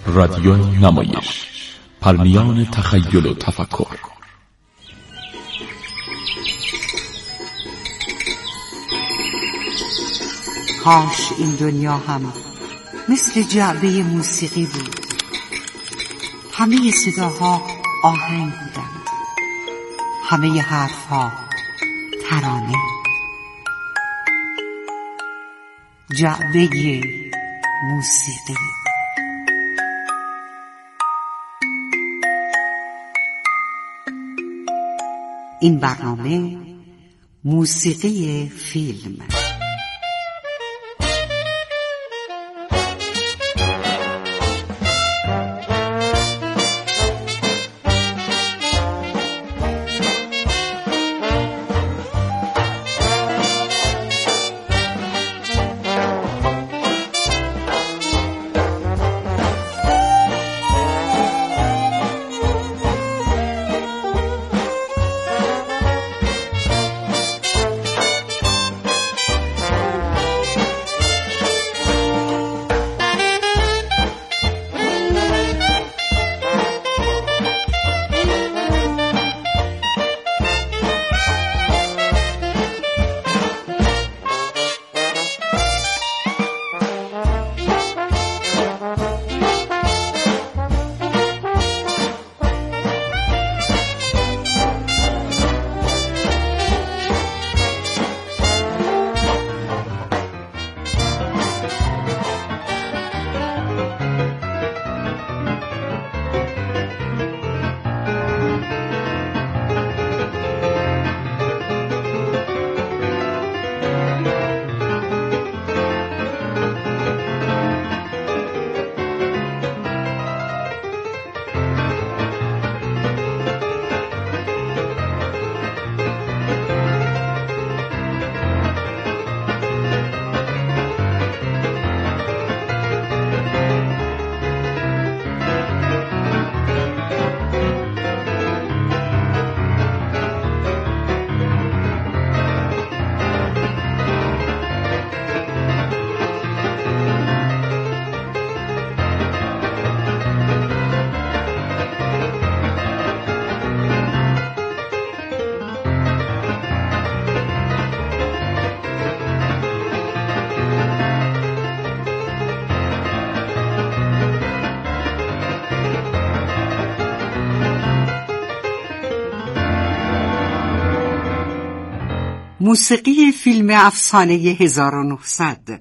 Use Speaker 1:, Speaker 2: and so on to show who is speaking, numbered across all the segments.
Speaker 1: رادیو نمایش، پرمیان تخیل و تفکر.
Speaker 2: کاش این دنیا هم مثل جعبه موسیقی بود. همه صداها آهنگ بودند، همه حرفها ترانه. جعبه موسیقی. این برنامه موسیقی فیلم. موسیقی فیلم افسانه 1900.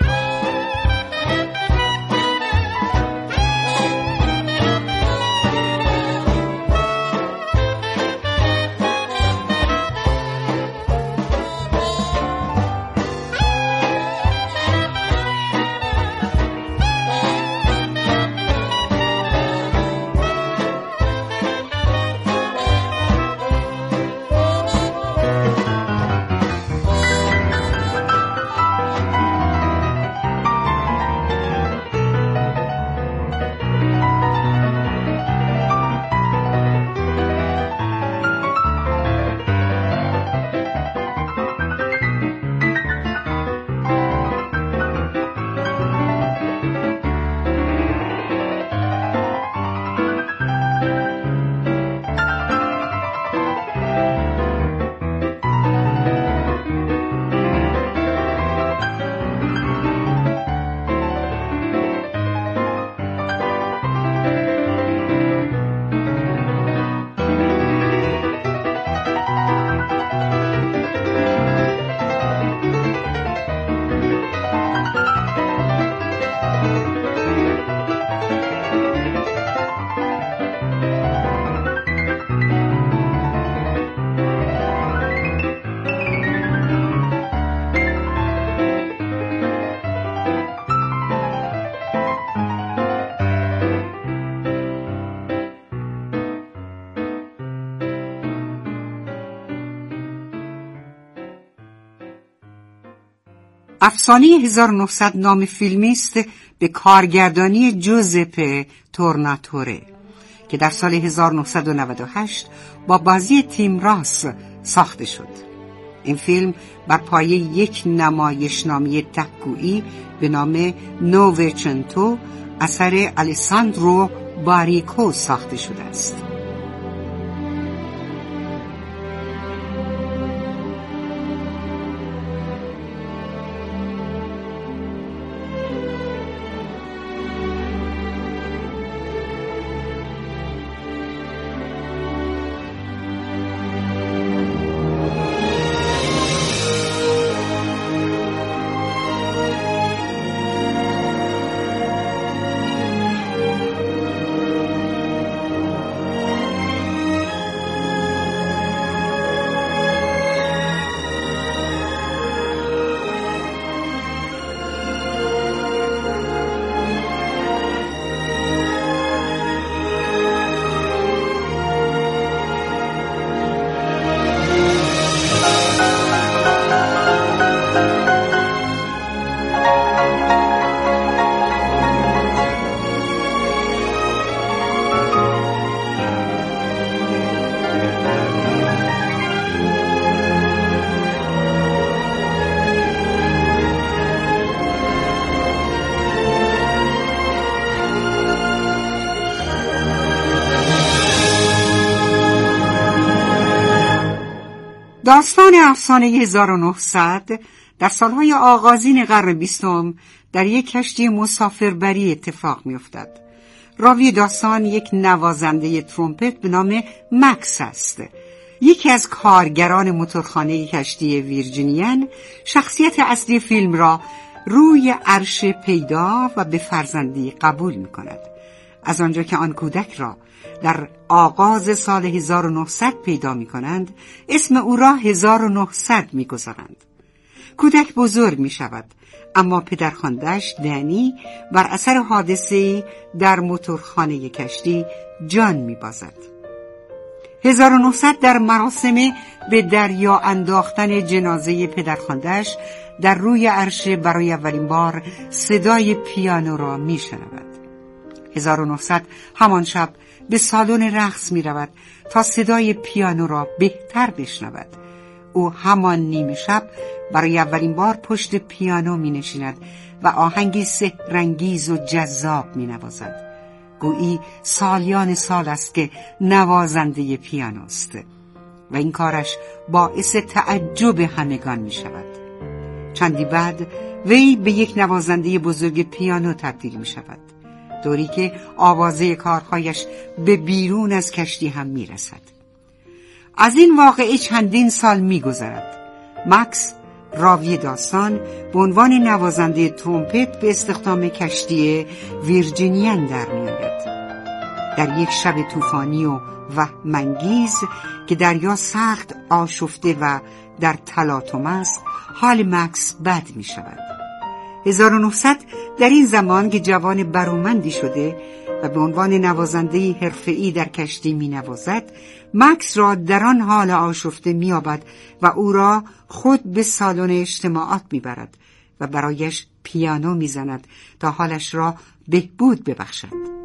Speaker 2: افسانه 1900 نام فیلمی است به کارگردانی جوزپه تورناتوره که در سال 1998 با بازی تیم راس ساخته شد. این فیلم بر پایه یک نمایشنامه تک‌گویی به نام نووچنتو اثر الیساندرو باریکو ساخته شده است. داستان افسانه 1900 در سالهای آغازین قرن 20 در یک کشتی مسافربری اتفاق می‌افتد. راوی داستان یک نوازنده ترومپت به نام مکس است. یکی از کارگران موتورخانه کشتی ویرجینین شخصیت اصلی فیلم را روی عرشه پیدا و به فرزندی قبول می‌کند. از آنجا که آن کودک را در آغاز سال 1900 پیدا می کنند، اسم او را 1900 می گذارند. کودک بزرگ می شود، اما پدرخوانده‌اش دنی بر اثر حادثه‌ای در موتورخانه کشتی جان می بازد. 1900 در مراسم به دریا انداختن جنازه پدرخوانده‌اش در روی عرشه برای اولین بار صدای پیانو را می شنود. 1900 همان شب به سالن رقص می رود تا صدای پیانو را بهتر بشنود. او همان نیمه شب برای اولین بار پشت پیانو می نشیند و آهنگی سحرانگیز و جذاب می نوازد. گویی سالیان سال است که نوازنده پیانوست و این کارش باعث تعجب همگان می شود. چندی بعد وی به یک نوازنده بزرگ پیانو تبدیل می شود، طوری که آوازه کارهایش به بیرون از کشتی هم می رسد. از این واقعه چندین سال می گذرد. مکس راوی داستان به عنوان نوازنده ترومپت به استخدام کشتی ویرجینین در می آید. در یک شب طوفانی و وهم‌انگیز که دریا سخت آشفته و در تلاطم است، حال مکس بد می شود. 1900 در این زمان که جوان برومندی شده و به عنوان نوازنده حرفه‌ای در کشتی می نوازد، مکس را در آن حال آشفته می یابد و او را خود به سالن اجتماعات می برد و برایش پیانو می زند تا حالش را بهبود ببخشد.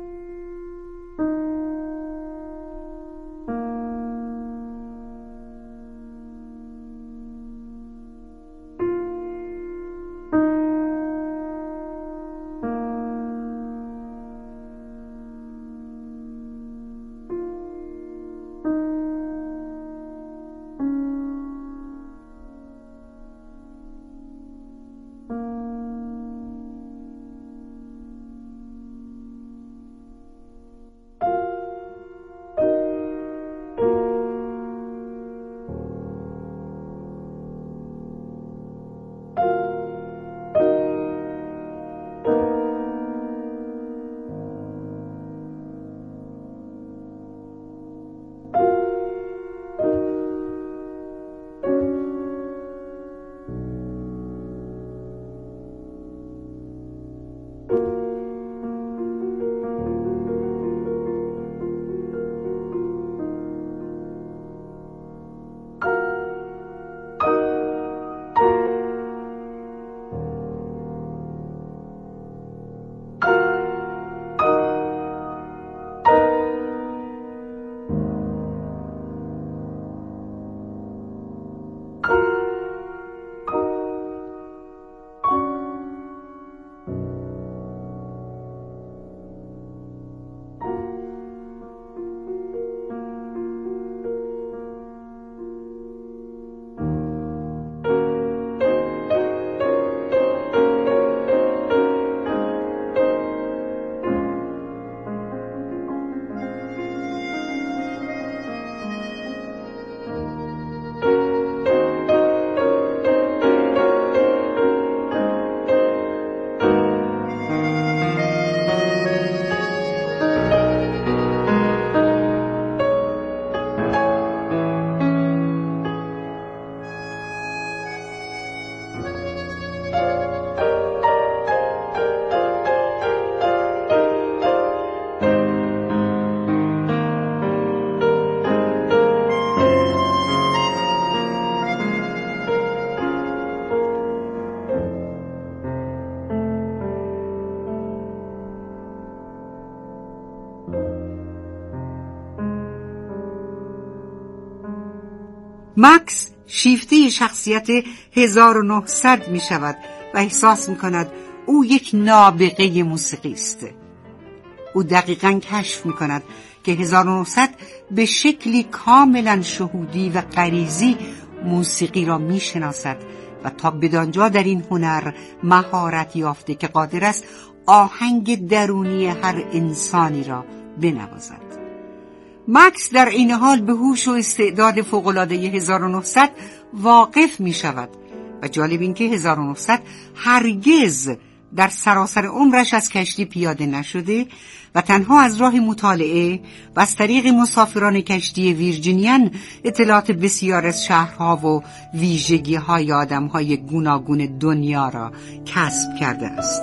Speaker 2: مکس شیفته شخصیت 1900 می شود و احساس می کند او یک نابغه موسیقی است. او دقیقاً کشف می کند که 1900 به شکلی کاملاً شهودی و غریزی موسیقی را می شناسد و تا بدانجا در این هنر مهارت یافته که قادر است آهنگ درونی هر انسانی را بنوازد. مکس در این حال به هوش و استعداد فوق‌العاده 1900 واقف می شود و جالب این که 1900 هرگز در سراسر عمرش از کشتی پیاده نشده و تنها از راه مطالعه و از طریق مسافران کشتی ویرجینیان اطلاعات بسیار از شهرها و ویژگی‌های آدم‌های گوناگون دنیا را کسب کرده است.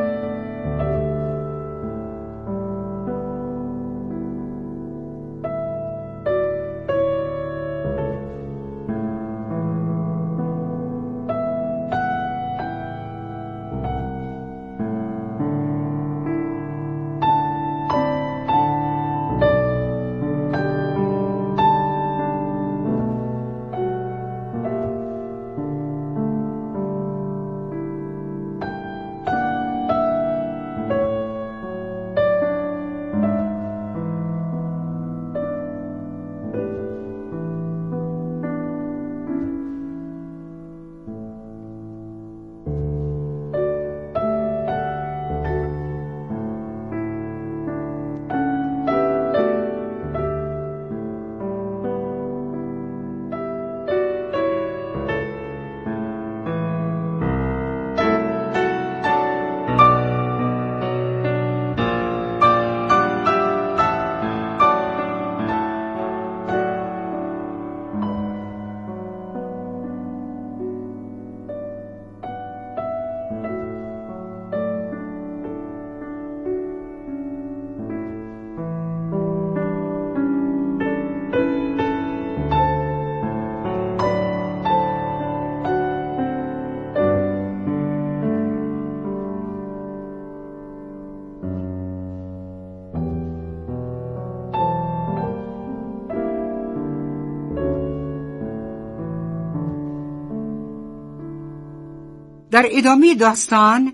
Speaker 2: در ادامه داستان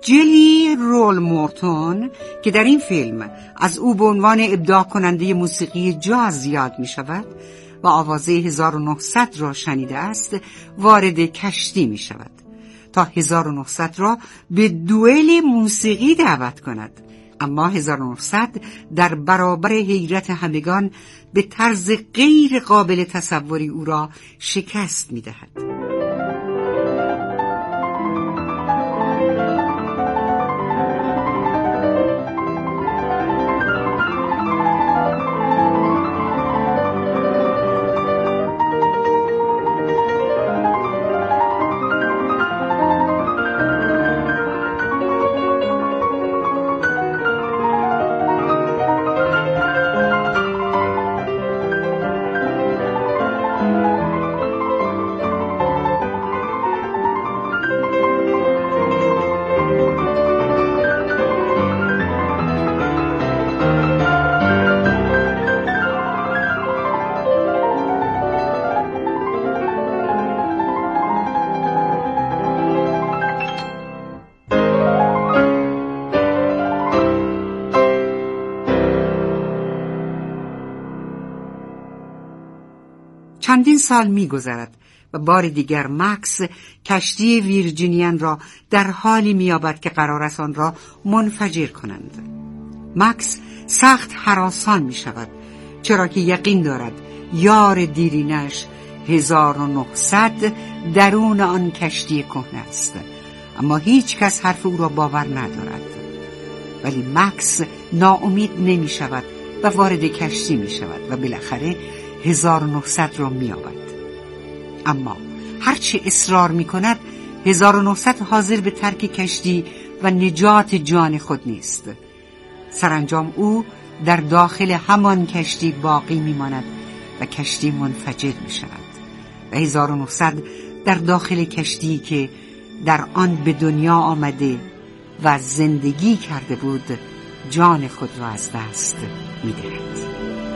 Speaker 2: جلی رول مورتون که در این فیلم از او به عنوان ابداع کننده موسیقی جاز یاد می شود و آوازه 1900 را شنیده است وارد کشتی می شود تا 1900 را به دوئل موسیقی دعوت کند، اما 1900 در برابر حیرت همگان به طرز غیر قابل تصوری او را شکست می دهد. چندین سال می‌گذرد و بار دیگر مکس کشتی ویرجینیان را در حالی می‌یابد که قرار است آن را منفجر کنند. مکس سخت هراسان می‌شود چرا که یقین دارد یار دیرینش 1900 درون آن کشتی کهنه است، اما هیچ کس حرف او را باور ندارد. ولی مکس ناامید نمی‌شود و وارد کشتی می‌شود و بالاخره 1900 را می‌یابد. اما هرچه اصرار می‌کند 1900 حاضر به ترک کشتی و نجات جان خود نیست. سرانجام او در داخل همان کشتی باقی می‌ماند و کشتی منفجر می‌شود و 1900 در داخل کشتی که در آن به دنیا آمده و زندگی کرده بود جان خود را از دست می‌دهد.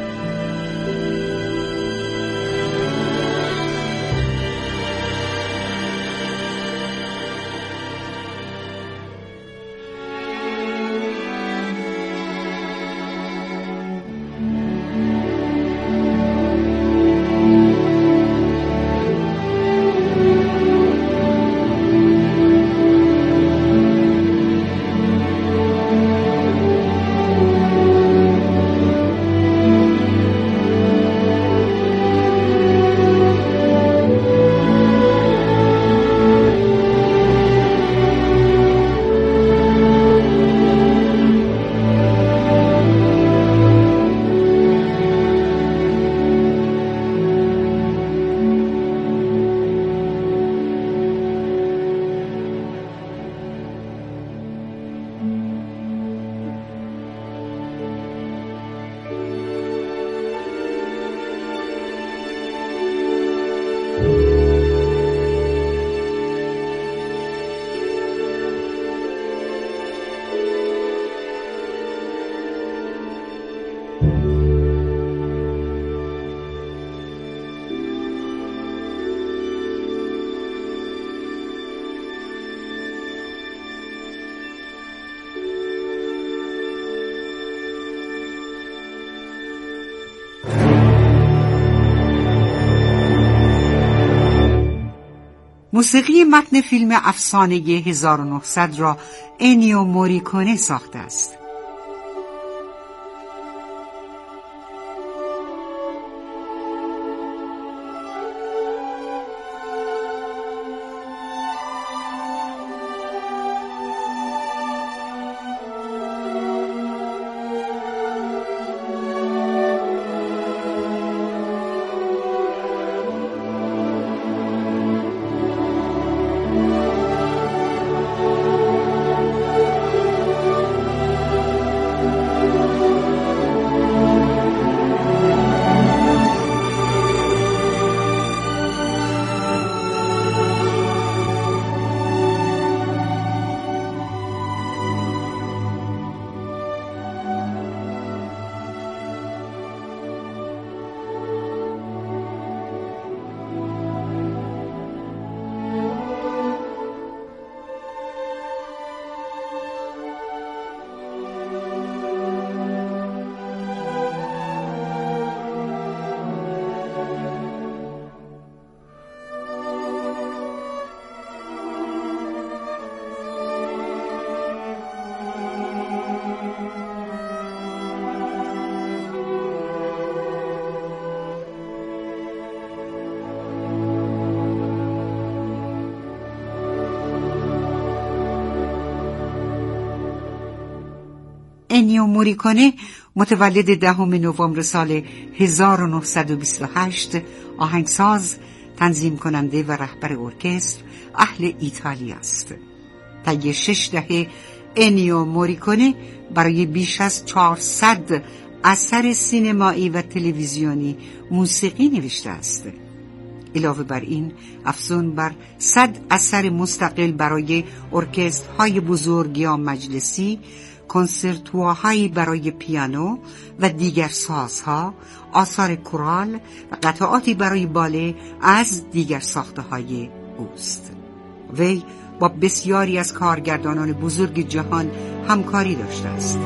Speaker 2: موسیقی متن فیلم افسانه 1900 را انیو موریکونه ساخته است. انیو موریکونه متولد 10 نوامبر سال 1928 آهنگساز، تنظیم کننده و رهبر ارکستر اهل ایتالیا است. طی 6 دهه انیو موریکونه برای بیش از 400 اثر سینمایی و تلویزیونی موسیقی نوشته است. علاوه بر این، افزون بر 100 اثر مستقل برای ارکسترهای بزرگ یا مجلسی، کنسرتوهایی برای پیانو و دیگر سازها، آثار کورال و قطعاتی برای باله از دیگر ساخته‌های اوست. وی با بسیاری از کارگردانان بزرگ جهان همکاری داشته است.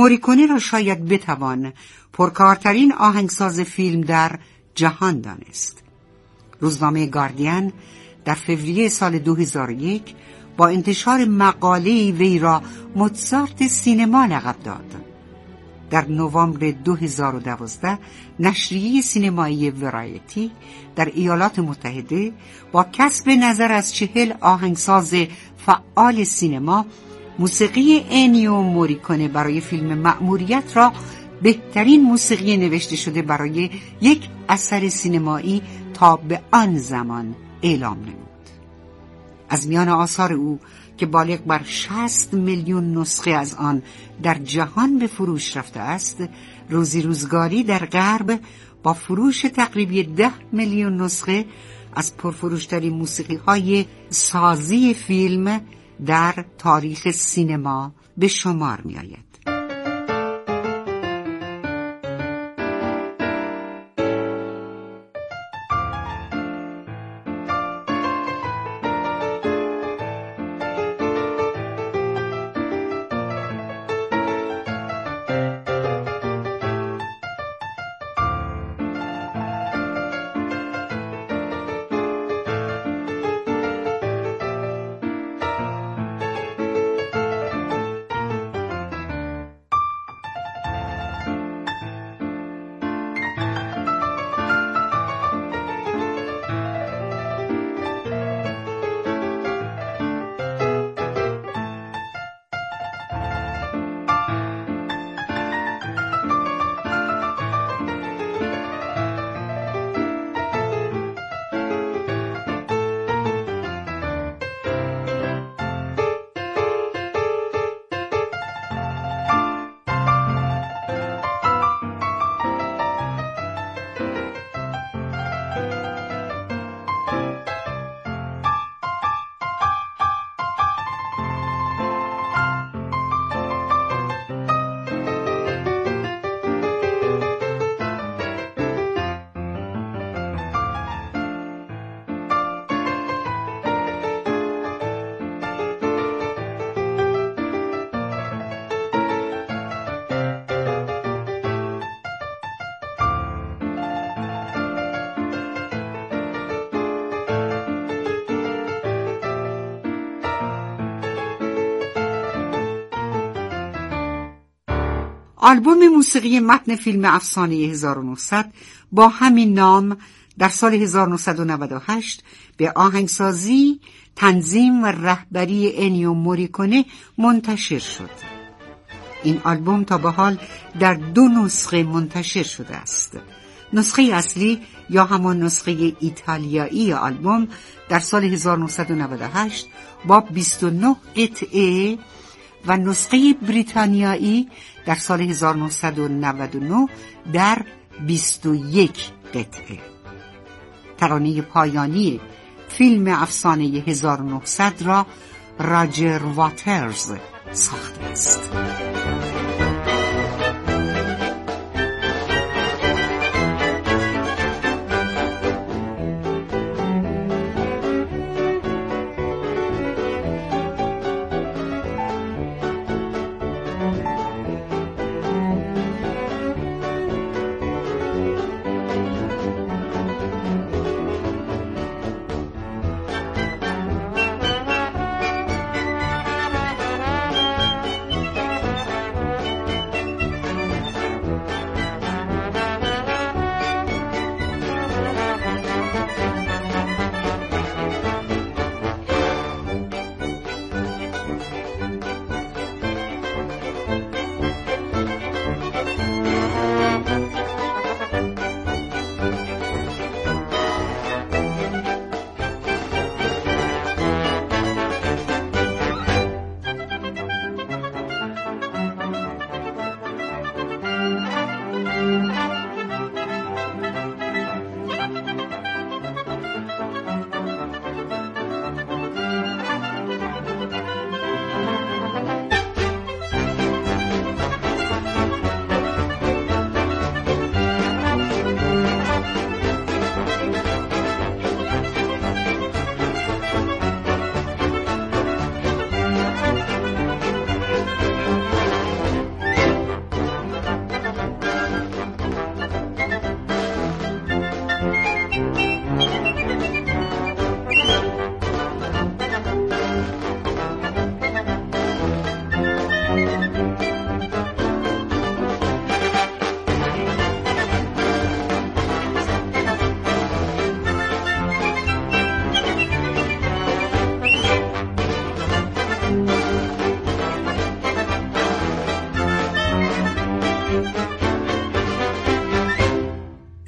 Speaker 2: موریکونه را شاید بتوان پرکارترین آهنگساز فیلم در جهان دانست. روزنامه گاردین در فوریه سال 2001 با انتشار مقاله‌ای وی را موزارت سینما لقب داد. در نوامبر 2012 نشریه سینمایی ورایتی در ایالات متحده با کسب نظر از 40 آهنگساز فعال سینما موسیقی انیو موریکونه برای فیلم مأموریت را بهترین موسیقی نوشته شده برای یک اثر سینمایی تا به آن زمان اعلام نمود. از میان آثار او که بالغ بر 60 میلیون نسخه از آن در جهان به فروش رفته است، روزی روزگاری در غرب با فروش تقریبی 10 میلیون نسخه از پرفروشترین موسیقی‌های سازی فیلم در تاریخ سینما به شمار می‌آید. آلبوم موسیقی متن فیلم افسانه 1900 با همین نام در سال 1998 به آهنگسازی، تنظیم و رهبری انیو موریکونه منتشر شد. این آلبوم تا به حال در 2 نسخه منتشر شده است. نسخه اصلی یا همان نسخه ایتالیایی آلبوم در سال 1998 با 29 قطعه و نسخه بریتانیایی در سال 1999 در 21 قطعه. ترانه پایانی فیلم افسانه 1900 را راجر واترز ساخته است.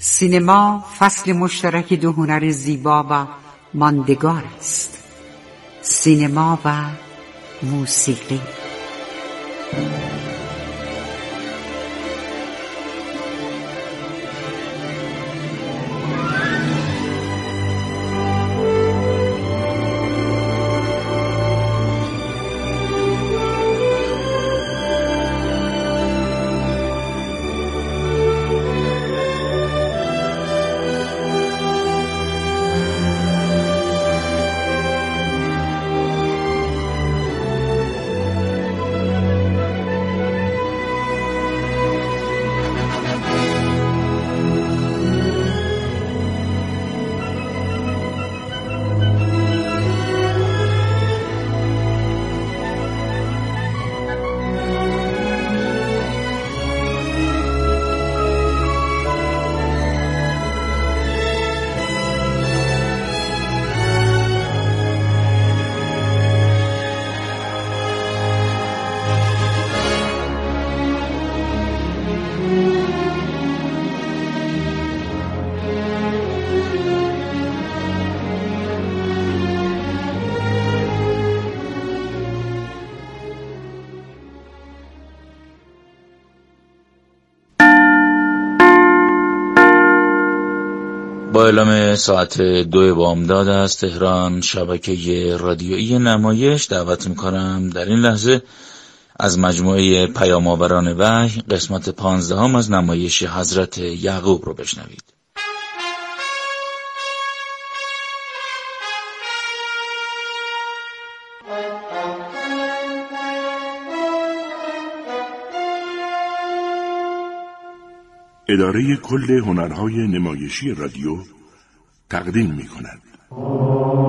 Speaker 2: سینما فصل مشترک دو هنر زیبا و ماندگار است: سینما و موسیقی.
Speaker 3: با اعلام ساعت 2 بامداد از تهران، شبکه رادیویی نمایش دعوت می‌کنم در این لحظه از مجموعه پیام‌آوران وحی قسمت 15 از نمایش حضرت یعقوب رو بشنوید.
Speaker 4: اداره کل هنرهای نمایشی رادیو تقدیم می‌کند.